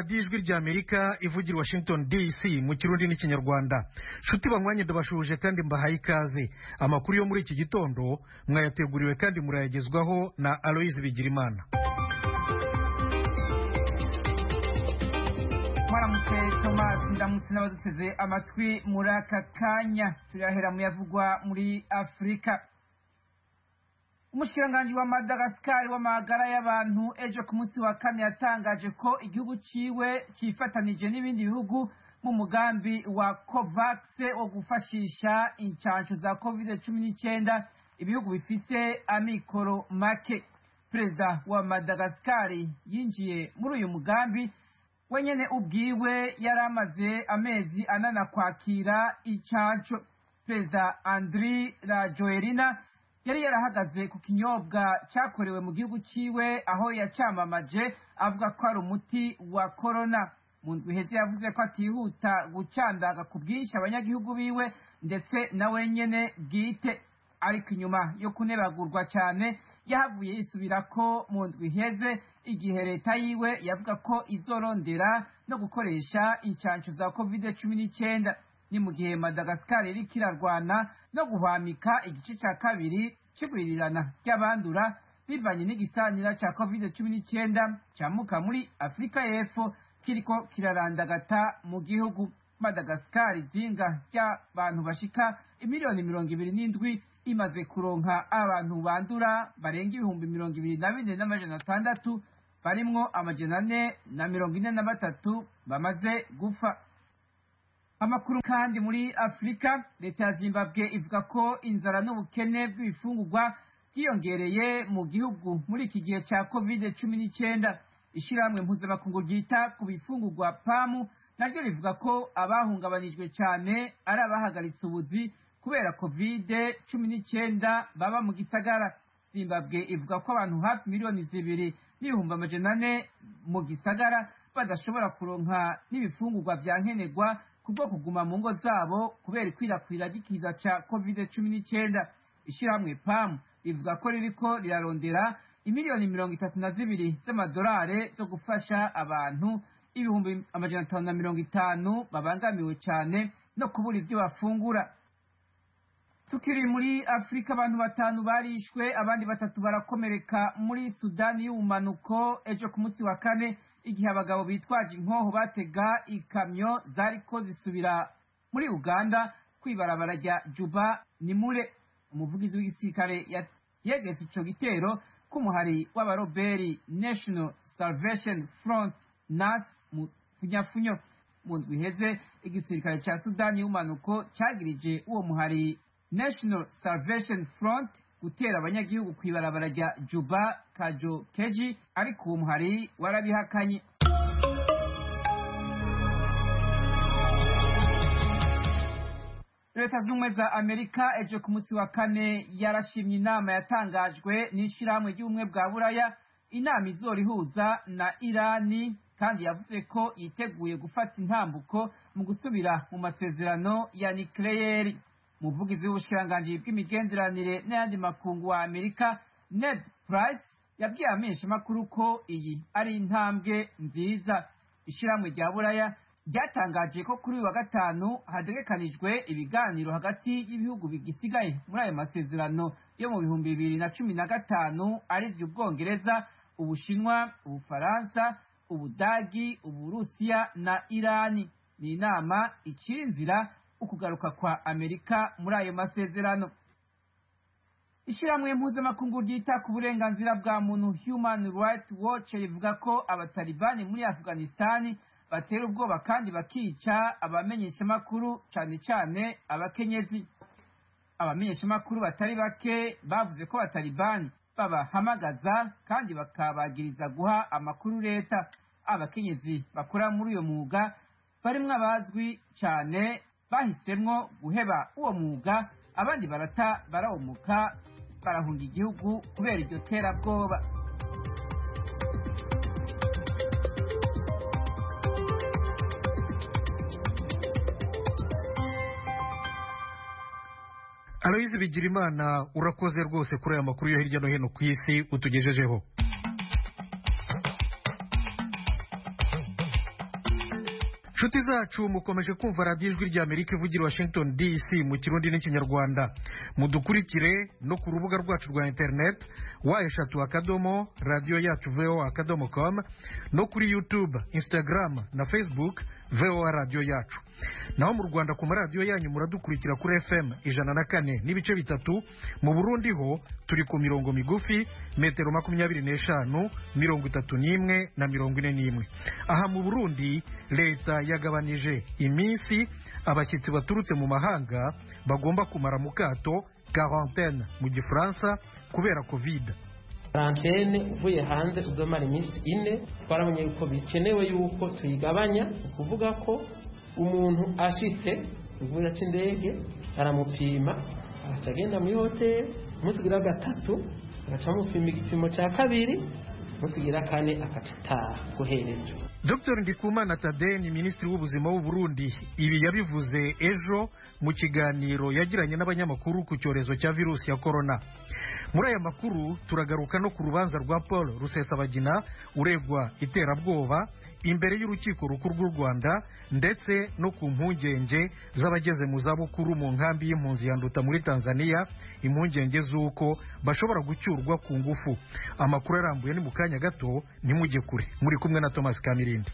radiyo ijwi ry'Amerika ivugira Washington DC mu kirundi n'ikinyarwanda. Nshuti banywanye ndabashuje kandi mbahaye ikaze. Amakuru yo muri iki gitondo mwayateguriwe kandi murayagezwaho na Aloise Bigirimana. Mwaramutse Thomas ndamutse n'abaduteze amatwi muri aka kanya. Turahera mu yavugwa muri Afrika. Umushikiranganji wa Madagascar w'amagara y'abantu ejo ku munsi wa kane yatangaje ko igihugu ciwe cifatanije n'ibindi bihugu mu mugambi wa COVAX wo gufashisha incanco za COVID-19 ibihugu bifise amikoro make. Perezida wa Madagascar yinjiye muri uyu mugambi wenyene ubwiwe yaramaze amezi anana kwakira incanco. Perezida Andry Rajoelina yari yarahagaze ku kinyobwa cyakorewe mu gihugu ciwe aho yacamamaje avuga ko ari umuti wa corona. Mu ndwi iheze yavuze ko atihuta gucandaga ku bwinshi abanyagihugu biwe ndetse na wenyene bwite, ariko inyuma yo kunebagurwa cyane yahavuye yisubira ko mu ndwi iheze igihe leta yiwe yavuga ko izorondera no gukoresha incanco za COVID-19. Ni mu gihe Madagascar iri kirarwana no guhwamika igice cya kabiri c'igwirirana ry'abandura bivanye n'igisanira ca COVID-19 camuka muri Afrika y'Epfo kiriko kirarandagata mu gihugu. Madagascar izinga ry'abantu bashika imiliyoni 27 imaze kuronka abantu bandura barenga 24,600 barimwo 443 bamaze gufa. Amakuru kandi muri Afrika, leta ya Zimbabwe ivuga ko inzara n'ubukene bw'ibifungurwa bwiyongereye mu gihugu muri iki gihe cya COVID-19. Ishirahamwe mpuzamakungu ryita ku bifungurwa PAM naryo rivuga ko abahungabanijwe cyane ari abahagaritse ubuzi kubera COVID-19 baba mu gisagara. Zimbabwe ivuga ko abantu hafi miliyoni 2,400 mu gisagara badashobora kuronka n'ibifungurwa vya nkenerwa kubwo kuguma mu ngo zabo kubera ikwirakwira ry'ikiza ca COVID-19. Ishirahamwe PAM rivuga ko ririko rirarondera imiliyoni 32 z'amadolari zo gufasha abantu 550 babangamiwe cyane no kubura ivyo bafungura. Tukiri muri Afrika, abantu 5 barishwe abandi 3 barakomereka muri Sudani y'ubumanuko ejo ku munsi wa kane igihe abagabo bitwaje inkoho batega ikamyo zariko zisubira muri Uganda kwibarabara rya Juba Nimule. Umuvugizi w'igisirikare yegetse ico gitero k'umuhari w'abaroberi National Salvation Front NAS mu funyafunyo. Mu ndwi iheze igisirikare ca Sudani y'ubumanuko cagirije uwo muhari National Salvation Front gutera abanyagihugu kwibarabara rya Juba Kajo Keji, ariko uwo muhari warabihakanye. Leta z'ubumwe za Amerika ejo ku munsi wa kane yarashimye inama yatangajwe n'ishirahamwe ry'ubumwe bwa Buraya, inama izorihuza na Irani, kandi yavuze ko yiteguye gufata intambuko mu gusubira mu masezerano ya nucleaire. Umuvugizi w'ubushikiranganji bw'imigenderanire n'ayandi makungu wa Amerika Ned Price yabwiye abamenyeshamakuru ko iyi ari intambwe nziza. Ishirahamwe rya Buraya ryatangaje ko kuri uyu wa gatanu hategekanijwe ibiganiro hagati y'ibihugu bigisigaye muri ayo masezerano yo mu 2015 arivyo Ubwongereza, Ubushinwa, Ubufaransa, Ubudagi, Uburusiya na Irani. Ni inama icira inzira ukugaruka kwa Amerika muri ayo masezerano. Ishirahamwe mpuzamakungu ryita ku burenganzira bwa muntu Human Rights Watch rivuga ko abatalibani muri Afghanistan batera ubwoba kandi bakica abamenyeshamakuru, cane cane abakenyezi. Abamenyeshamakuru batari bake bavuze ko abatalibani babahamagaza kandi bakabagiriza guha amakuru leta. Abakenyezi bakora muri uyo mwuga barimwo abazwi cane bahisemwo guheba uwo mwuga, abandi barawumuka barahunga igihugu kubera iryo terabwoba. Aloise Bigirimana, urakoze rwose kuri aya makuru yo hirya no hino ku isi utugejejeho. nshuti zacu mukomeje kumva radiyo ijwi rya Amerika ivugira Washington DC mu kirundi n'ikinyarwanda. Mudukurikire no ku rubuga rwacu rwa internet #, radio yacu voa.com, no kuri YouTube, Instagram na Facebook VOA radio yacu. Naho mu Rwanda ku maradiyo yanyu muradukurikira kuri FM 104 n'ibice bitatu. Mu Burundi ho turi ku mirongo migufi metero 25, 31 na 41. Aha mu Burundi leta yagabanije iminsi abashyitsi baturutse mu mahanga bagomba kumara mu kato, quarantaine mu Gifaransa, kubera Covid. Quarantaine uvuye hanze uzomara iminsi 4. Twarabonye yuko bikenewe yuko tuyigabanya, ukuvuga ko umuntu ashitse kuvuga cy'indege aramupima, acagenda muri hotel, musigira gatatu agaca mupima igipimo cya kabiri, musigira kane akataha guhereje. Dr. Ndikumana Tade ni Minisitiri w'Ubuzima w'u Burundi. Ibi yabivuze ejo mu kiganiro yagiranye n'abanyamakuru ku cyorezo cya virusi ya corona. Muri aya makuru turagaruka no ku rubanza rwa Paul Rusesabagina uregwa iterabwoba imbere y'urukiko rukuru rw'u Rwanda, ndetse no ku mpungenge z'abageze mu zabukuru mu nkambi y'impunzi ya Nduta muri Tanzania, impungenge z'uko bashobora gucyurwa ku ngufu. Amakuru arambuye ni mu kanya gato, ntimujye kure. Muri kumwe na Thomas Kamirindi.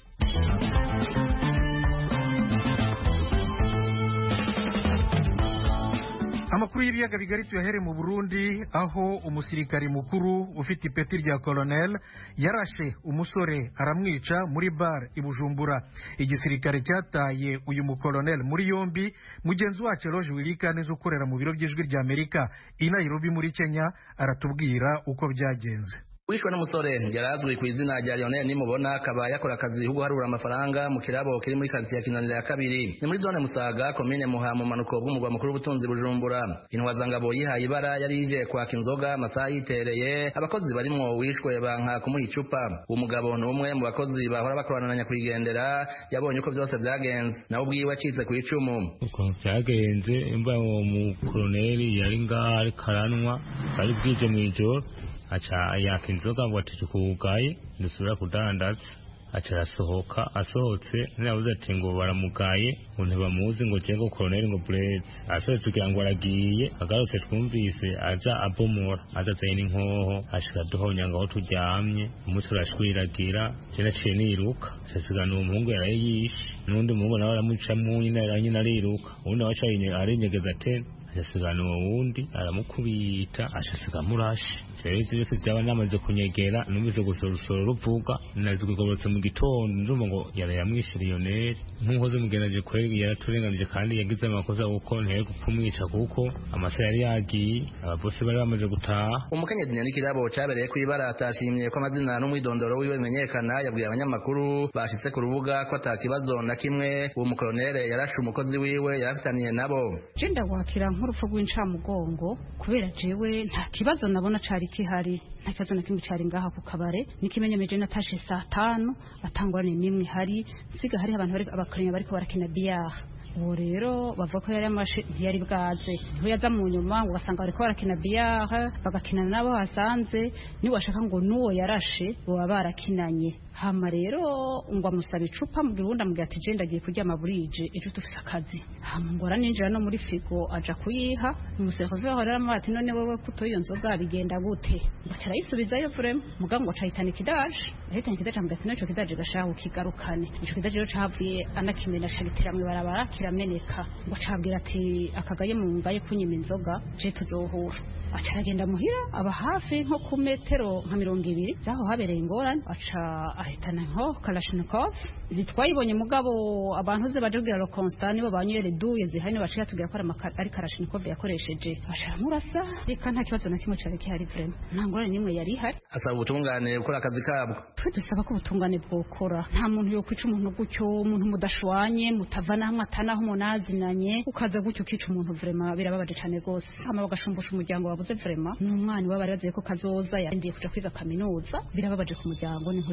Amakuru y'ibiyaga bigari tuyahere mu Burundi, aho umusirikari mukuru ufite ipeti rya colonel yarashe umusore aramwica muri bar i Bujumbura. Igisirikare cyataye uyu mukolonel muri yombi. Mugenzi wacu Roger Willikaneza ukorera mu biro by'ijwi rya Amerika i Nairobi muri Kenya aratubwira uko byagenze. Wishwe n'umusore yarazwi ku izina rya Lionel Nimubona, akaba yakora akazi ko guharura amafaranga mu kirabo kiri muri quartier ya Kinanira ya kabiri, ni muri zone Musaga, commune Muha, mu manuko bw'umugwa mukuru w'ubutunzi Bujumbura. Intwazangabo yihaye ibara yari ije kwaka inzoga, amasaha yitereye, abakozi barimo wishwe banka kumuha icupa. Umugabo n'umwe mu bakozi bahora bakorana na nyakwigendera yabonye uko byose byagenze, nawe ubwiwe acitse ku icumu. Uko byagenze imba mu colonel yari ngari karanwa bari bwije mu ijoro, acha yaka inzoga ngo atije kugaye ndusubira kudandaza, acha asohotse nabuze ati ngo baramugaye ngo ntibamuzi ngo jengo colonel ngo Blaise, asohotse kugira ngo aragiye, agarutse twumvise aja abomora, azazaye n'inkoho, ashika duhonya ngo turyamye, umunsi urashwiragira, cyane ciye niruka, cyasiga n'umuhungu yarayishe, n'undi muhungu nawe aramucamwe nyine ariruka, undi nawe acaye arinyegeza tena, yasigana uwundi aramukubita ashasiga murashi. Cyeretse byose byaba namaze kunyegera, numvise gusorusoro ruvuga, nazigogorotse mu gitondo ndumva ngo yarayamwishe Lionel. Nkuhoze mugenaje kweri yaraturenganije kandi yagize amakosa uko nteye gupfumwica kuko amasa yari yagiye, ababose bari bamaze gutaha. Umukenyezi nyandikirabo cyabereye ku ibara atashimye ko amazina n'umwidondoro wiwe menyekana, yabwiye abanyamakuru bashitse ku rubuga ko atakibazo na kimwe uwo mukolonel yarashe umukozi wiwe yarafitaniye nabo. Jenda wakira nk'urupfu rw'incamugongo kubera jewe nta kibazo nabona cari kihari, nta kibazo na kimwe cari ngaha ku kabare. Nikimenyemeje natashe saa 5 atangwane nimwe hari siga hari abantu bari abakoranya bariko barakina biyara. Uwo rero bavuga ko yari amashe yari bwaze, niho yaza mu nyuma ngo basanga bariko barakina biyara, bagakina nabo hasanze, ni washaka ngo nuwo yarashe baba barakinanye. Hama rero ngo amusaba icupa mu gihundi amubwira ati je ndagiye kurya amaburije ejo tufise akazi. Hama ngo araninjira no muri frigo aja kuyiha, umuseka veho rero ati none wewe kuto iyo nzoga bigenda gute? Ngo carayisubizayo vrem muga ngo cahitana kidaje, ahitana kidaje amubwira ati naco kidaje gashaho kigarukane. Ico kidaje rero cavuye anakimena shagitira mu barabara kirameneka, ngo cabwira ati akagaye mu ngaye kunyima inzoga je tuzohura. Acagenda muhira aba hafi nko ku metero nka 200 zaho habereye ingorane, aca ahitana nko Kalashnikov. Bitwayibonye mugabo abantu ze baje kugira Constantine bo banywere duye zihane baciye tugira ko ari Kalashnikov yakoresheje, aca murasa reka nta kibazo na kimwe cyari kihari vrema, nta ngorane nimwe yari ihari. Asaba ubutungane gukora akazi kabwo. Dusaba ko ubutungane bwokora, nta muntu yo kwica umuntu gutyo, umuntu mudashwanye mutavana hamwe atanaho munazinanye ukaza gutyo kica umuntu vrema birababaje cyane gose. Hama bagashumbusha umuryango wabuze vrema n'umwana wabari baziye ko kazoza yarindiye kuja kwiga kaminuza, birababaje ku muryango ni nkuri ca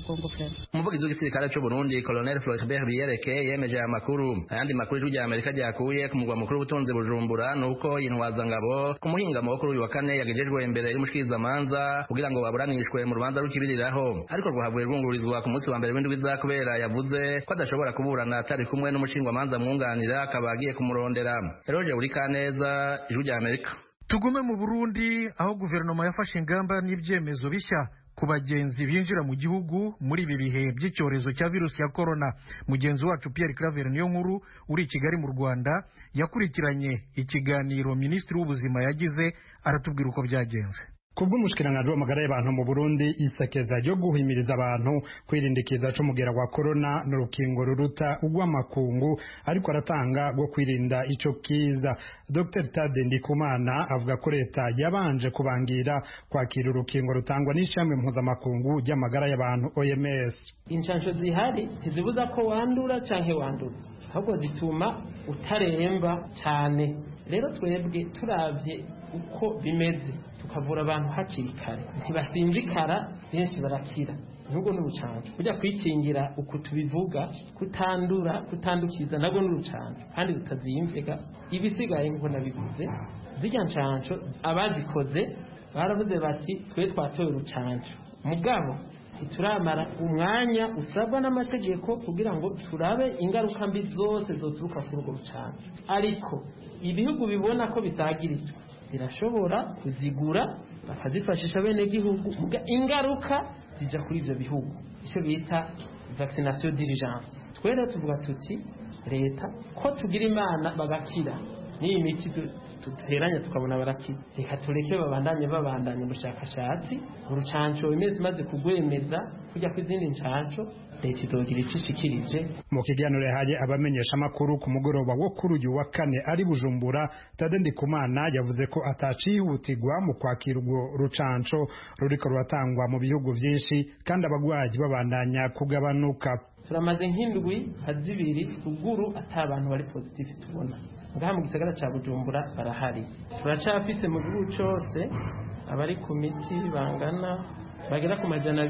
mugongo vraiment. Umuvugizi w'igisirikare cy'u Burundi Colonel Floribert Biyereke yemeje aya makuru. Ayandi makuru y'ijwi rya Amerika ryakuye ku mugwa mukuru w'ubutunzi Bujumbura nuko intwazangabo ku muhingamo wo kuri uyu wa kane yagejejwe imbere y'umushikirizamanza kugira ngo baburanishwe mu rubanza rw'ikibiriraho, ariko rwahavuye rwungururizwa ku munsi wa mbere w'indwi iza kubera yavuze ko adashobora kuburana atari kumwe n'umushingwamanza mwunganira akaba agiye kumurondera. Roger Urikaneza, ijwi rya Amerika. Tugume mu Burundi aho guverinoma yafashe ingamba n'ibyemezo bishya ku bagenzi binjira mu gihugu muri ibi bihe by'icyorezo cya virusi ya corona. Mugenzi wacu Pierre Claver Niyonkuru uri i Kigali mu Rwanda yakurikiranye ikiganiro Minisitiri w'Ubuzima yagize, aratubwira uko byagenze. Kubw'umushikiranganji w'amagara y'abantu mu Burundi isekeza ryo guhimiriza abantu kwirinda ikiza c'umugera wa corona n'urukingo ruruta urw'amakungu ariko aratanga rwo kwirinda ico kiza. Dr Tade Ndikumana avuga ko leta yabanje kubangira kwakira urukingo rutangwa n'ishami mpuzamakungu ry'amagara y'abantu OMS. Inshansho zihari ntizibuza ko wandura canke wanduza, ahubwo zituma utaremba cyane. Rero twebwe turavye uko bimeze tukavura abantu hakiri kare ntibasinzikara, benshi barakira. Nubwo n'urucanco kujya kwikingira uko tubivuga, kutandura kutandukiza nabwo n'urucanco kandi rutazimvega. Ibisigaye nko nabivuze zijya nshanco abazikoze baravuze bati twe twatoye urucanco, mugabo ituramara umwanya usabwa n'amategeko kugira ngo turabe ingaruka mbi zose zoturuka kuri urwo rucanco. Ariko ibihugu bibona ko bisagirijwe birashobora kuzigura bakazifashisha bene gihugu, ingaruka zija kuri ivyo bihugu, icyo bita vaccination d'urgence. Twere tuvuga tuti leta ko tugira imana bagakira n'iyi miti duteranya tukabona barakira, reka tureke babandanye ubushakashatsi. Urucanco imezi maze kugwemeza kujya kw'izindi ncanco leta izogira icishikirije. Mu kiganiro yahaye abamenyesha amakuru ku mugoroba wo kuri uyu wa kane ari Bujumbura, Tade Ndikumana yavuze ko atacihutirwa mu kwakira urwo rucanco ruriko ruratangwa mu bihugu vyinshi kandi abagwayi babandanya kugabanuka. Turamaze nk'indwi hazibiri ruguru atabantu bari positive tubona. Ngaha mu gisagara ca Bujumbura barahari. Turacafise mu gihugu cose abari ku miti bangana bagera ku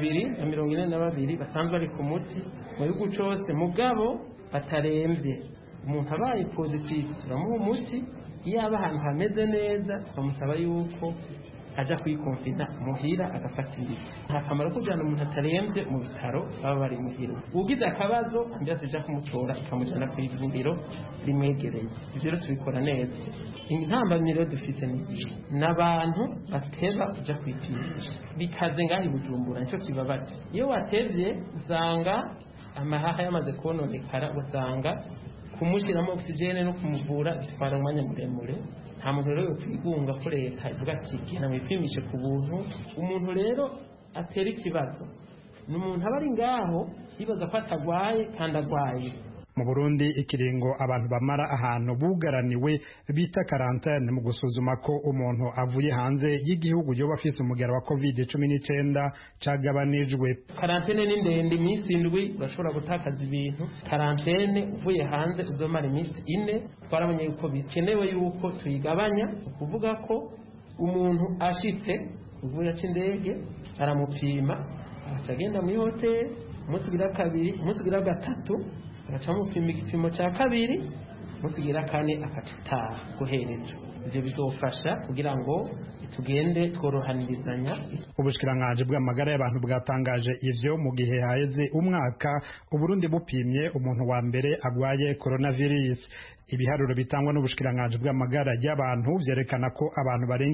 242 basanzwe bari ku muti mu gihugu cose, mugabo bataremvye. Umuntu abaye positive turamuha umuti, iyo aba ahantu hameze neza turamusaba yuko aja kwikonfina muhira agafata imiti. Nta kamaro kujana umuntu ataremvye mu bitaro baba bari muhira. Ugize akabazo ambulance ija kumutora ikamujana ku ivuriro rimwegereye. Ivyo rero tubikora neza. Intambamyi rero dufite n'abantu bateba kuja kwipimisha bikaze ngaho i Bujumbura, nico kibabaje. Iyo watevye usanga amahaha yamaze kononekara, usanga kumushyiramo oxygene no kumuvura bitwara umwanya muremure. Nta muntu rero kwigunga ko leta ivuga ati genda mwipimishe ku buntu. Umuntu rero atera ikibazo n'umuntu aba ari ngaho yibaza ko atagwaye kandi agwaye. Mu Burundi ikiringo abantu bamara ahantu bugaraniwe bita quarantaine mu gusuzuma ko umuntu avuye hanze y'igihugu yoba afise umugera wa COVID-19 cagabanijwe. Quarantaine ni ndende, iminsi 7 urashobora gutakaza ibintu. Quarantaine uvuye hanze uzomara iminsi 4. Twaramenye yuko bikenewe yuko tuyigabanya, kuvuga ko umuntu ashitse uvuye c'indege aramupima acagenda mu hotel, umusigira kabiri umusigira gatatu agacamupima igipimo cya kabiri, umusigira kane akataha guherezo. Ivyo bizofasha kugira ngo tugende tworohanirizanya. Ubushikiranganji bw'amagara y'abantu bwatangaje ivyo mu gihe haheze umwaka Uburundi bupimye umuntu wa mbere agwaye coronavirus. Ibiharuro bitangwa n'ubushikiranganji bw'amagara y'abantu vyerekana ko abantu barenga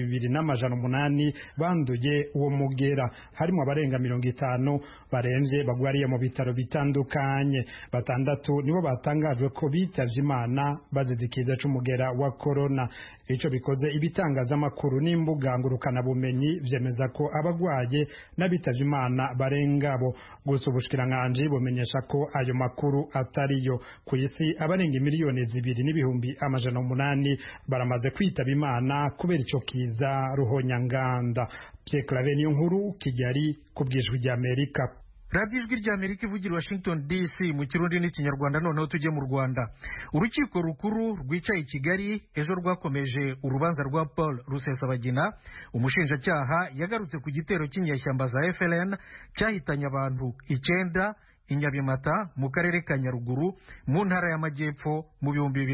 2,800 banduye uwo mugera, harimo abarenga 50 baremvye bagwariye mu bitaro bitandukanye. 6 nibo batangajwe ko bitavye Imana bazize ikiza c'umugera wa corona. Ico bikoze ibitangazamakuru n'imbuga ngurukana bumenyi vyemeza ko abagwaye n'abitavye Imana barengabo. Gusa ubushikiranganji bumenyesha ko ayo makuru atariyo. Ku isi abarenga miliyoni 2,800 baramaze kwitaba Imana kubera ico kiza ruhonyanganda. Pierre Claver Niyonkuru, Kigali, ku bw'ijwi ry'Amerika. radiyo ijwi ry'Amerika ivugira Washington DC mu kirundi n'ikinyarwanda. Noneho tujye mu Rwanda. Urukiko rukuru rwicaye i Kigali ejo rwakomeje urubanza rwa Paul Rusesabagina. Umushinjacyaha yagarutse ku gitero cy'inyeshyamba za FLN cyahitanye abantu 9 i Nyabimata mu karere ka Nyaruguru mu ntara y'Amajyepfo mu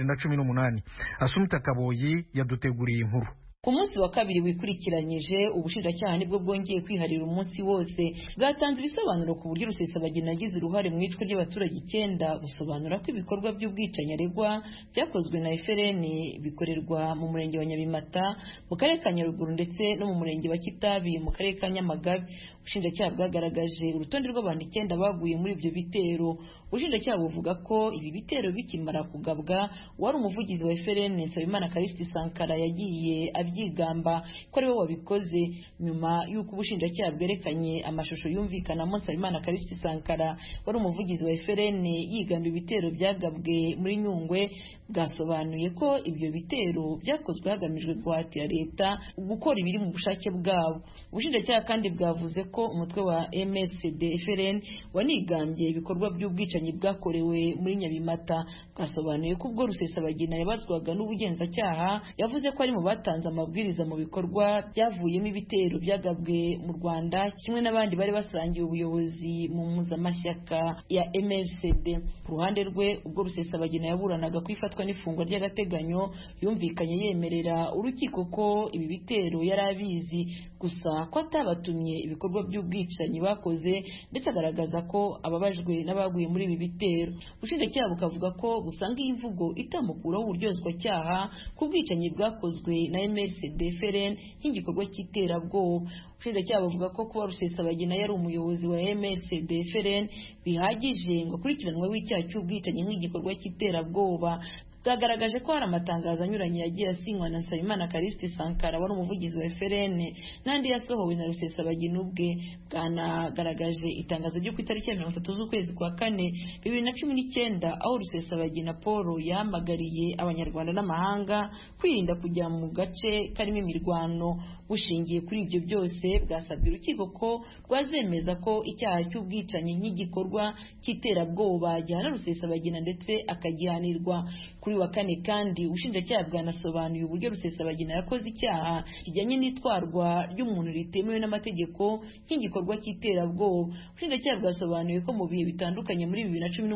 2018. Asumta Kaboyi yaduteguriye inkuru. Ku munsi wa kabiri wikurikiranyije ubushinjacyaha nibwo bwongeye kwiharira umunsi wose bwatanze ibisobanuro ku buryo Rusesabagina yagize uruhare mu icwa ry'abaturage 9, busobanura ko ibikorwa by'ubwicanyi aregwa byakozwe na FLN bikorerwa mu murenge wa Nyabimata mu karere ka Nyaruguru ndetse no mu murenge wa Kitabi mu karere ka Nyamagabe. Ubushinjacyaha bwagaragaje urutonde rw'abantu 9 baguye muri ibyo bitero. Ubushinjacyaha buvuga ko ibi bitero bikimara kugabwa wari umuvugizi wa FLN Nsabimana Callixte Sankara yagiye abyigamba ko ariwe wabikoze. Nyuma y'uko ubushinjacyaha bwerekanye amashusho yumvikanamo Nsabimana Callixte Sankara wari umuvugizi wa FLN yigamba ibitero byagabwe muri Nyungwe, bwasobanuye ko ibyo bitero byakozwe hagamijwe guhatira leta gukora ibiri mu bushake bwabo. Ubushinjacyaha kandi bwavuze ko umutwe wa MSD FLN wanigambye ibikorwa by'ubwicanyi bwakorewe muri Nyabimata. Bwasobanuye ko ubwo Rusesabagina yabazwaga n'ubugenzacyaha yavuze ko ari mu batanze amabwiriza mu bikorwa byavuyemo ibitero byagabwe mu Rwanda, kimwe n'abandi bari basangiye ubuyobozi mu mpuzamashyaka ya MSD. Ku ruhande rwe, ubwo Rusesabagina yaburanaga ku ifatwa n'ifungwa ry'agateganyo, yumvikanye yemerera urukiko ko ibi bitero yari abizi, gusa ko atabatumye ibikorwa by'ubwicanyi bakoze, ndetse agaragaza ko ababajwe n'abaguye muri ibi bitero. Ubushinjacyaha bukavuga ko busanga iyi mvugo itamukuraho uburyozwacyaha ku bwicanyi bwakozwe na MSD FLN nk'igikorwa cy'iterabwoba. Ubushinjacyaha buvuga ko kuba Rusesabagina yari umuyobozi wa MSD FLN bihagije ngo akurikiranweho icyaha cy'ubwicanyi nk'igikorwa cy'iterabwoba. Bwagaragaje ko hari amatangazo anyuranye yagiye asinywa na Nsabimana Callixte Sankara wari umuvugizi wa FLN n'andi yasohowe na Rusesabagina ubwe. Bwanagaragaje itangazo ryo ku itariki ya 30 z'ukwezi kwa 4 2019 aho Rusesabagina Paul yahamagariye abanyarwanda n'amahanga kwirinda kujya mu gace karimo imirwano. Bushingiye kuri ibyo byose, bwasabye urukiko ko rwazemeza ko icyaha cy'ubwicanyi nk'igikorwa cy'iterabwoba gihana Rusesabagina ndetse akagihanirwa. Kuri wa 4 kandi ubushinjacyaha bwanasobanuye uburyo Rusesabagina yakoze icyaha kijyanye n'itwarwa ry'umuntu ritemewe n'amategeko nk'igikorwa cy'iterabwoba. Ubushinjacyaha bwasobanuye ko mu bihe bitandukanye muri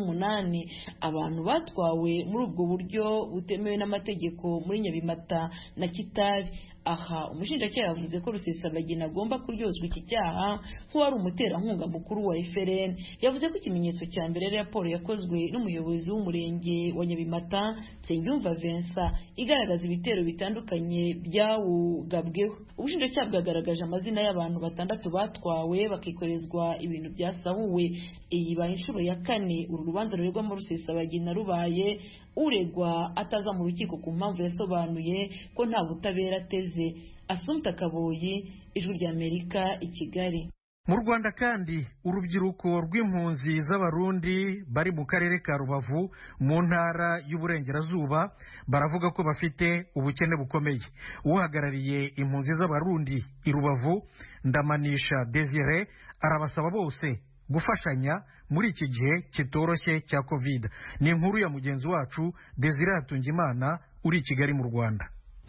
2018 abantu batwawe muri ubwo buryo butemewe n'amategeko muri Nyabimata na Kitabi. Aha umushinjacyaha yavuze ko Rusesabagina agomba kuryozwa iki cyaha nk'uwari umuterankunga mukuru wa FLN. Yavuze ko ikimenyetso cya mbere ari raporo yakozwe n'umuyobozi w'umurenge wa Nyabimata Nsengiyumva Vincent igaragaza ibitero bitandukanye byawugabweho. Ubushinjacyaha bwagaragaje amazina y'abantu 6 batwawe bakikorezwa ibintu byasahuwe. Iyi baye inshuro ya 4 uru rubanza ruregwamo Rusesabagina rubaye uregwa ataza mu rukiko ku mpamvu yasobanuye ko nta butabera ateze. Asumta Kaboyi, Ijwi ry'Amerika, i Kigali. Mu Rwanda kandi urubyiruko rw'impunzi z'abarundi bari mu karere ka Rubavu mu ntara y'Uburengerazuba baravuga ko bafite ubukene bukomeye. Uhagarariye impunzi z'abarundi i Rubavu, Ndamanisha Desire, arabasaba bose gufashanya muri iki gihe kitoroshye cya COVID. Ni inkuru ya mugenzi wacu Desire Hatungimana uri i Kigali mu Rwanda.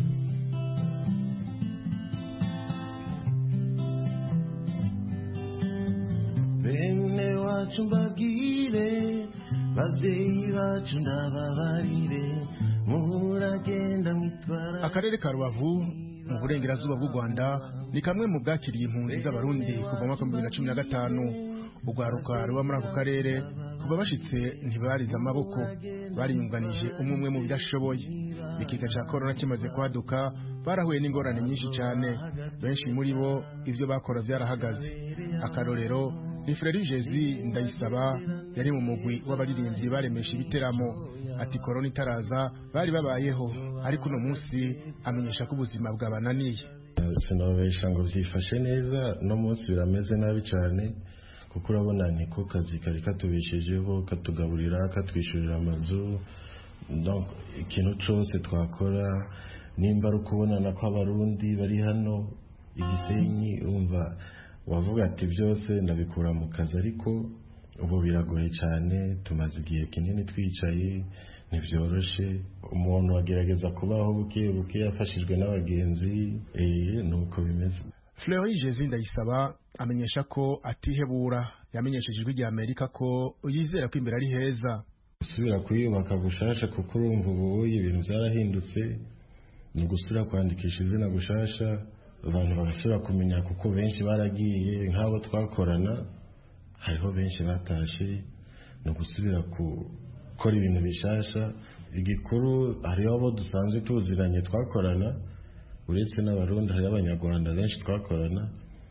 Bene wacu mbabwire, babyeyi bacu ndababarire, muragenda mwitwara. Akarere ka Rubavu mu burengerazuba bw'u Rwanda ni kamwe mu bwakiriye impunzi z'abarundi kuva mu mwaka 2015. Urwaruka ruba muri ako karere kuva bashitse ntibarize amaboko, bariyunganije umwe mu bidashoboye. Ikiza cya corona kimaze kwaduka barahuye n'ingorane nyinshi cyane, benshi muri bo ivyo bakora byarahagaze. Akarorero ni Frere Jésus Ndayisaba yari mu mugwi w'abaririmbyi baremesha ibiteramo. Ati corona itaraza bari babayeho, ariko uno munsi amenyesha ko ubuzima bwabananiye. Sinabesha ngo byifashe neza, no munsi birameze nabi cyane, kuko urabona niko kazi kari katubeshejeho, katugaburira, katwishyurira amazu. Donc ikintu cyose twakora nimba ari ukubonana kw'abarundi bari hano Igisenyi, umva wavuga ati byose ndabikura mu kazi, ariko ubu biragoye cyane, tumaze igihe kinini twicaye, ntibyoroshe. Umuntu agerageza kubaho buke buke yafashijwe n'abagenzi, nuko bimeze. Fleury Jezi Ndayisaba amenyesha ko atihebura, yamenyesheje ijwi rya Amerika ko yizera ko imbere ari heza. Gusubira kuyubaka gushasha, kuko urumva ubu ibintu byarahindutse, ni ugusubira kwandikisha izina gushasha, abantu bagasubira kumenya, kuko benshi baragiye, nk'abo twakorana hariho benshi batashe, ni ugusubira gukora ibintu bishasha. Igikuru hariho abo dusanzwe tuziranye twakorana, uretse n'abarundi hari abanyarwanda benshi twakorana,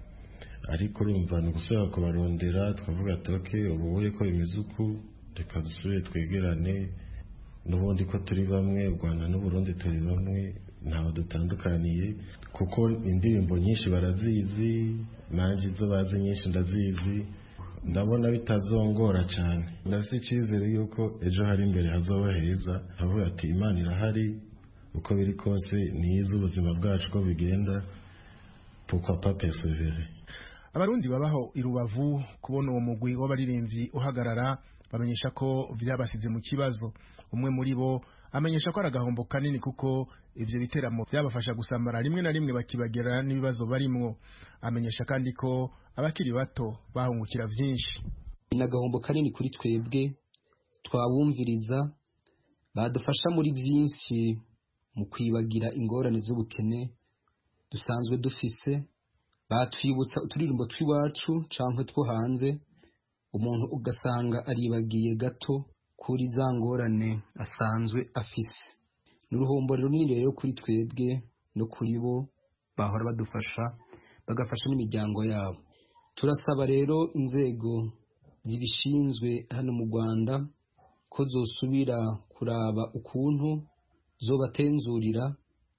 ariko urumva ni ugusubira kubarondera, twavuga ati okay, ubu wowe ko bimeze uku, reka dusubire twegerane, n'ubundi ko turi bamwe, u Rwanda n'Uburundi turi bamwe, ntaho dutandukaniye, kuko indirimbo nyinshi barazizi, nanjye izo bazi nyinshi ndazizi, ndabona bitazongora cyane. Ndafite icyizere yuko ejo hari imbere hazoba heza, avuga ati Imana irahari, uko biri kose niyize ubuzima bwacu ko bigenda, pourquoi pas persévérer. Abarundi babaho i Rubavu kubona uwo mugwi w'abaririmbyi uhagarara bamenyesha ko vyabasize mu kibazo. Umwe muri bo amenyesha ko aragahombo kanini, kuko ivyo biteramo byabafasha gusamara rimwe na rimwe bakibagera n'ibibazo barimwo. Amenyesha kandi ko abakiri bato bahungukira vyinshi. Inagahombo kanini kuri twebwe twabumviriza, badufasha muri byinshi mu kwibagira ingorane z'ubukene dusanzwe dufise, batwibutsa uturirimbo twiwacu canke two hanze, umuntu ugasanga aribagiye gato kuri za ngorane asanzwe afise. N'uruhombo runini rero kuri twebwe no kuri bo bahora badufasha, bagafasha n'imiryango yabo. Turasaba rero inzego zibishinzwe hano mu Rwanda ko zosubira kuraba ukuntu zobatenzurira,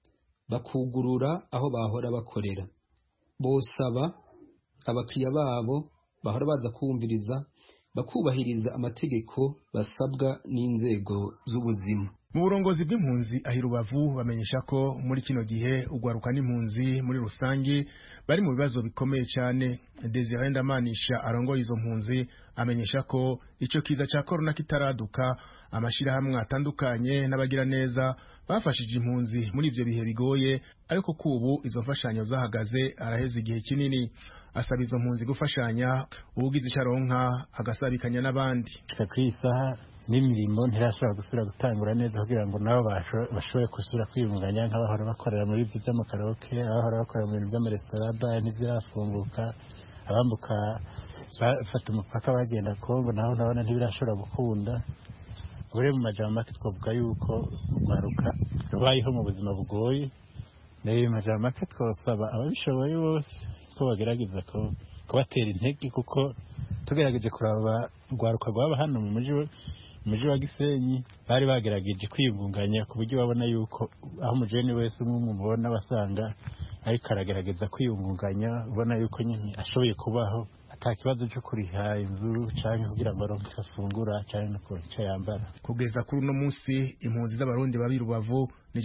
bakugurura aho bahora bakorera. Bosaba abakiriya babo bahora baza kumviriza, bakubahiriza amategeko basabwa n'inzego z'ubuzima. Mu burongozi bw'impunzi ahi Rubavu bamenyesha ko muri kino gihe ugwaruka n'impunzi muri rusangi bari mu bibazo bikomeye cyane. Desire Ndamanisha arongoye izo mpunzi amenyesha ko ico kiza ca corona kitaraduka, amashirahamwe atandukanye n'abagira neza bafashije impunzi muri ivyo bihe bigoye, ariko kubu izo mfashanyo zahagaze araheze igihe kinini. Asaba izo mpunzi gufashanya, ubugize icaronka agasabikanya n'abandi. Kwisaha n'imirimo ntirashobora gusubira gutangura neza kugira ngo nabo bashobore gusubira kwiyunganya nk'abahora bakorera muri ibyo by'amakaroke, abahora bakorera mu bintu by'amaresitora, ntizirafunguka, abambuka bafata umupaka bagenda Kongo naho nabona ntibirashobora gukunda. Ure mu majambo make twavuga yuko ugaruka rubayeho mu buzima bugoye, nayo majambo make twasaba ababishoboye bose ko bagerageza ko kubatera intege, kuko tugerageje kuraba rwaruka rwaba hano mu mujyi wa Gisenyi bari bagerageje kwiyungunganya ku buryo babona yuko aho umujeni wese umwe mubona basanga ariko aragerageza kwiyungunganya, ubona yuko nyine ashoboye kubaho atakibazo cyo kuriha inzu cyangwa kugira ngo aronke icyo afungura cyangwa no icyo yambara. Kugeza kuri uno munsi impunzi z'abarundi babi Rubavu ni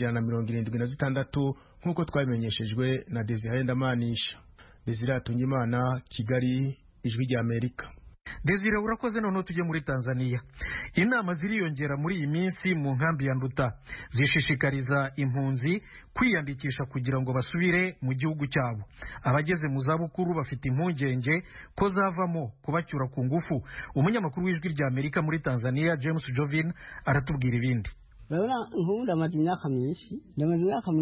176 nk'uko twabimenyeshejwe na Desire Ndamanisha. Desire Atungimana, Kigali, Ijwi rya Amerika. Desire urakoze. None tujye muri Tanzania. Inama ziriyongera muri iyi minsi mu nkambi ya Nduta zishishikariza impunzi kwiyandikisha kugira ngo basubire mu gihugu cyabo. Abageze mu zabukuru bafite impungenge ko zavamo kubacyura ku ngufu. Umunyamakuru w'Ijwi rya Amerika muri Tanzania James Jovin aratubwira ibindi. Urabona nk'ubundi amaze imyaka myinshi, ndamaze imyaka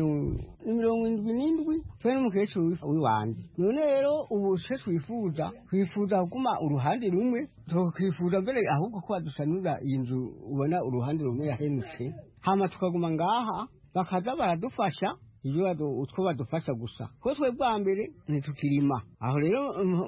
77 twe n'umukecuru w'iwanjye. None rero ubu se twifuza kuguma uruhande rumwe, twifuza mbere ahubwo ko badusanura iyi nzu ubona uruhande rumwe yahenutse, hama tukaguma ngaha bakaza baradufasha ibyo utwo badufasha gusa, ko twe bwa mbere ntitukirima. Aho rero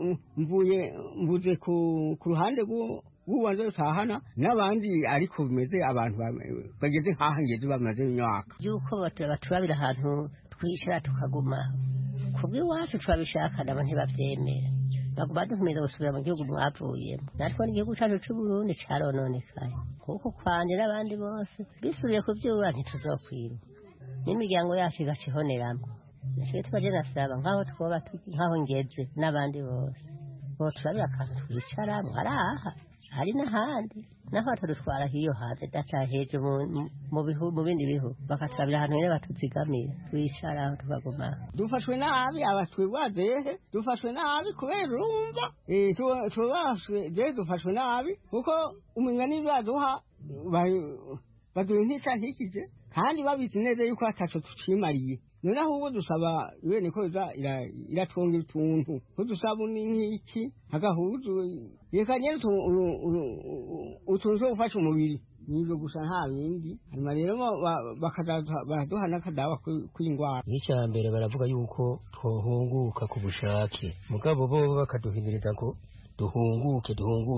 mvuze ku ruhande ubanza utahana n'abandi, ariko bimeze abantu bageze nk'ahangeze bamaze imyaka yuko baturabira ahantu twishyira tukaguma kubw'iwacu turabishaka, nabo ntibabyemera, baguma dukomeza gusubira mu gihugu mwavuyemo. natwe n'igihugu cyacu cy'u Burundi cyarononekaye kuko kwanje n'abandi bose bisubiye ku by'uba ntituzokwiba, n'imiryango yacu igacihoneramo. nashike twaje nasaba nkaho twoba nkaho ngeze n'abandi bose bo turabira akantu twicara mwaraha hari n'ahandi naho batadutwara hiyo hanze dataheje mu bindi bihugu bakaturabira ahantu nyine batuzigamira twicara aho tukaguma dufashwe nabi abatwirwazehe dufashwe nabi kubera urumva dufashwe nabi kuko umenya baduha baduha nticankikije kandi babizi neza yuko ataco tucimariye noneho ubu dusaba bene ko iratwonga utuntu ko dusaba n'iki agahuzu reka nyene utuntu two gufasha umubiri nivyo gusa nta bindi hanyuma rero bakaduha n'akadawa kw'ingwara n'icya mbere baravuga yuko twohunguka ku bushake mugabo bo bakaduhimiriza ko duhunguke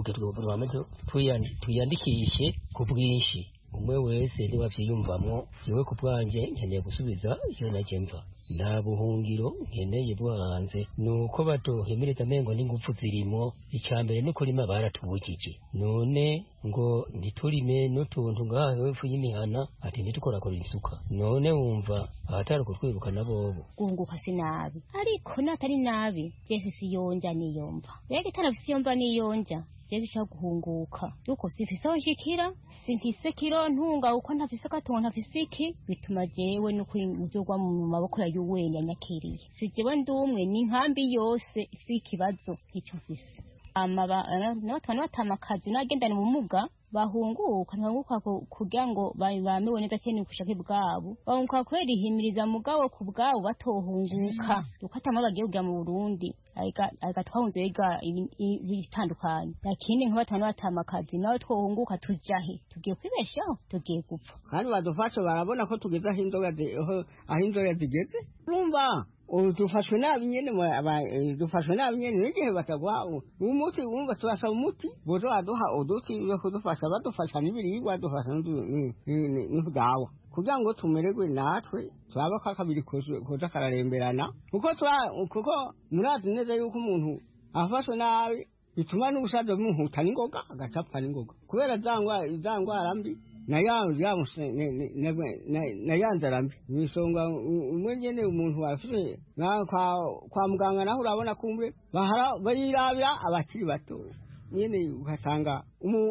tuyandikishe ku bwinshi umwe wese ntiwavyiyumvamwo jewe ku bwanje nkeneye gusubiza iyo naje mva nta buhungiro nkeneye bwo hanze nuko badohimiriza mengo n'ingufu zirimo icambere no kurima baratubujije none ngo ntiturime n'utuntu ngaho hepfo y'imihana ati ntitukorakora isuka none wumva ahatari kutwibuka nabobo guhunguka sinabi ariko natari nabi jese siyonja niyomva rege tarafise yomva niyonja jese cyo guhunguka yuko sifise aho nshikira simfise kiro ntunga uko ntafise gatongo ntafise iki bituma jewe no kwinjurwa mu maboko ya yuwenya nyakiriye sijewe ndumwe n'inkambi yose ifise ikibazo ico mfise n'abatwana batamakazi n'agendana ubumuga bahunguka ntibahunguka kugira ngo bamewe neza cyane kushake bwabo bahunguka kwera ihimiriza mugabo ku bwabo batohunguka dukatama bagiye kujya mu Burundi agatwahunze yiga ibitandukanye lakini nk'abatwana batamakazi nawe twohunguka tujahe tugiye kwibeshaho tugiye gupfa kandi badufasha barabona ko tugeze aho inzoga zigeze urumva dufashwe nabi nyene dufashwe nabi nyene n'igihe batagwa umuti wumva tubasaba umuti bozo aduha uduti yo kudufasha badufasha n'ibiribwa dufasha n'udawa kugira ngo tumererwe natwe twaba kakabiri koza kararemberana kuko murazi neza yuko umuntu afashwe nabi bituma n'ubusaza bumuhuta n'ingoga agacapfa n'ingoga kubera za ngwara mbi nayanzarambi misonga umwe nyene umuntu wafite kwa muganga naho urabona kumbe bayirabira abakiri bato nyene ugasanga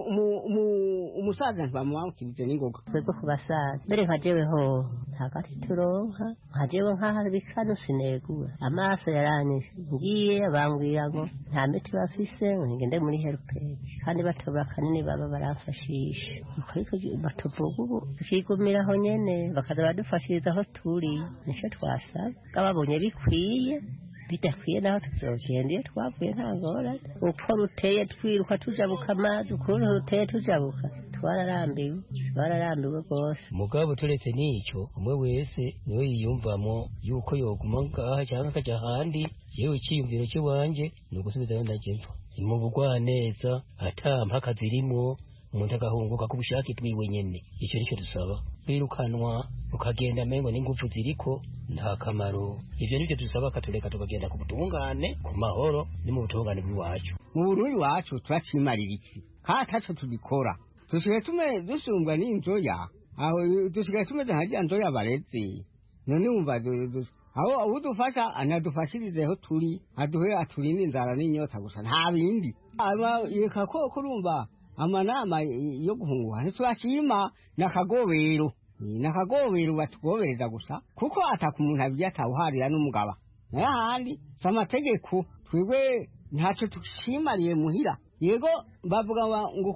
umusaza ntibamwakirize n'ingoga twebwe ku basaza mbere nka jewe ho ntakati turonka nka jewe nk'aho bikano sinegura amaso yaranyishe ngiye bambwira ngo nta miti bafise ngo ngende muri helpage kandi batobora kanini baba barafashisha ariko batuvuga ubu tukigumiraho nyene bakaza badufashiriza aho turi nico twasaba babonye bikwiye bidakwiye naho tuzogenda iyo twavuye nta ngorane uko ruteye twiruka tujabuka amazi ukuntu ruteye tujabuka twararambiwe rwose mugabo turetse n'icyo umwe wese niwe yiyumvamo yuko yoguma ngaha cyangwa akaja ahandi jewe iciyumviro cy'iwanje ni ugusubizayo ndajemva mu bugwaneza ata mpaka zirimo umuntu agahunguka ku bushake bwiwe nyene icyo nicyo dusaba kwirukanwa ukagenda mengo n'ingufu ziriko nta kamaro ivyo nivyo dusaba katureka tukagenda ku butungane ku mahoro ni mu butungane bw'iwacu mu Burundi wacu turacimarira iki kataco tugikora dusigaye dusumbwa n'inzoya aho dusigaye tumeze nka nzoya bareze none wumva aho udufasha anadufashirizeho turi aduhe aturinde inzara n'inyota gusa nta bindi yeka ko kurumva amanama yo guhunguka ntitwashima nakagobero batugobereza gusa kuko ataka umuntu abijya atawuharira n'umugaba naye ahandi si amategeko twebwe ntacyo tushimariye muhira yego bavuga ngo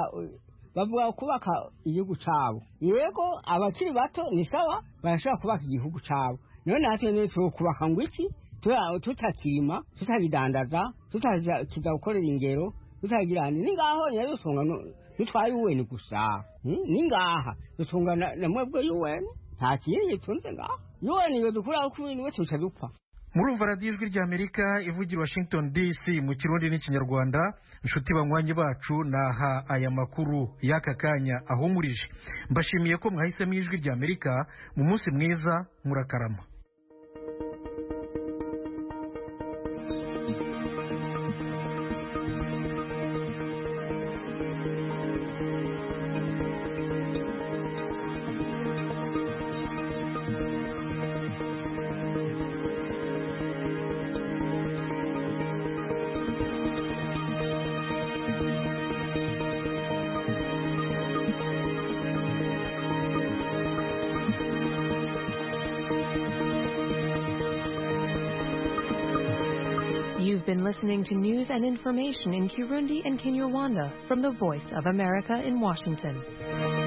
kubaka igihugu cyabo yego abakiri bato ni sawa barashobora kubaka igihugu cyabo none natwe niyo kubaka ngo iki tutakirima tutabidandaza tutakiza gukorera ingero tutagira ni ngaho nyabisonga nitwaye uweni gusa ni ngaha dutunga na mwebwe yuweni nta kintu tunze ngaho yuweni yo dukura ku bintu tuca dupfa murumva radiyo ijwi ry'amerika ivugira Washington DC mu kirundi n'ikinyarwanda inshuti banywanyi bacu naha aya makuru y'aka kanya ahumurije mbashimiye ko mwahisemo ijwi ry'amerika mu munsi mwiza murakarama You've been listening to news and information in Kirundi and Kinyarwanda from the Voice of America in Washington.